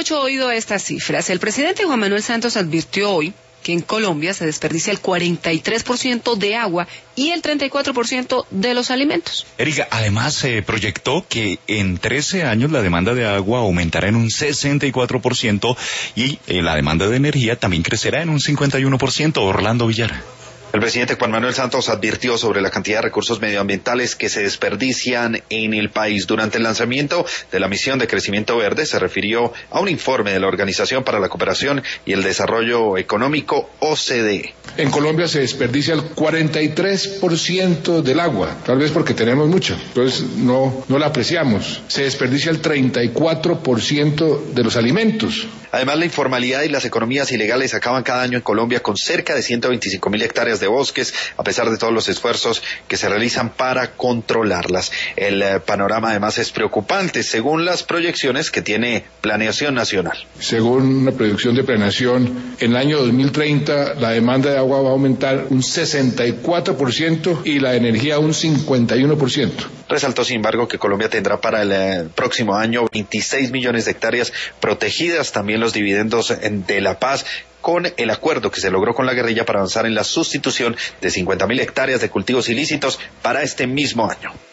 mucho oído estas cifras. El presidente Juan Manuel Santos advirtió hoy que en Colombia se desperdicia el 43% de agua y el 34% de los alimentos. Erika, además se proyectó que en 13 años la demanda de agua aumentará en un 64% y la demanda de energía también crecerá en un 51%. Orlando Villar. El presidente Juan Manuel Santos advirtió sobre la cantidad de recursos medioambientales que se desperdician en el país. Durante el lanzamiento de la misión de crecimiento verde se refirió a un informe de la Organización para la Cooperación y el Desarrollo Económico, OCDE. En Colombia se desperdicia el 43% del agua, tal vez porque tenemos mucho, entonces no la apreciamos. Se desperdicia el 34% de los alimentos. Además, la informalidad y las economías ilegales acaban cada año en Colombia con cerca de 125.000 hectáreas de bosques, a pesar de todos los esfuerzos que se realizan para controlarlas. El panorama además es preocupante, según las proyecciones que tiene Planeación Nacional. Según una proyección de Planeación, en el año 2030 la demanda de agua va a aumentar un 64% y la energía un 51%. Resaltó, sin embargo, que Colombia tendrá para el próximo año 26 millones de hectáreas protegidas, también los dividendos de la paz, con el acuerdo que se logró con la guerrilla para avanzar en la sustitución de 50.000 hectáreas de cultivos ilícitos para este mismo año.